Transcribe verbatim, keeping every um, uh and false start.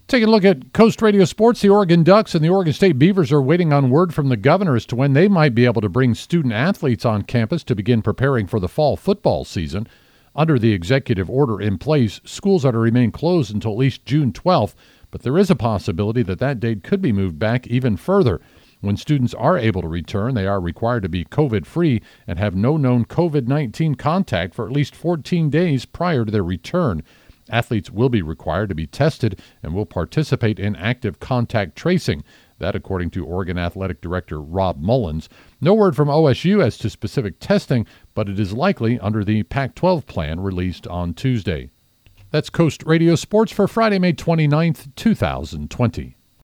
Taking a look at Coast Radio Sports, the Oregon Ducks and the Oregon State Beavers are waiting on word from the governor as to when they might be able to bring student athletes on campus to begin preparing for the fall football season. Under the executive order in place, schools are to remain closed until at least June twelfth, but there is a possibility that that date could be moved back even further. When students are able to return, they are required to be COVID-free and have no known covid nineteen contact for at least fourteen days prior to their return. Athletes will be required to be tested and will participate in active contact tracing. That, according to Oregon Athletic Director Rob Mullins. No word from O S U as to specific testing, but it is likely under the Pac twelve plan released on Tuesday. That's Coast Radio Sports for Friday, May twenty-ninth, two thousand twenty.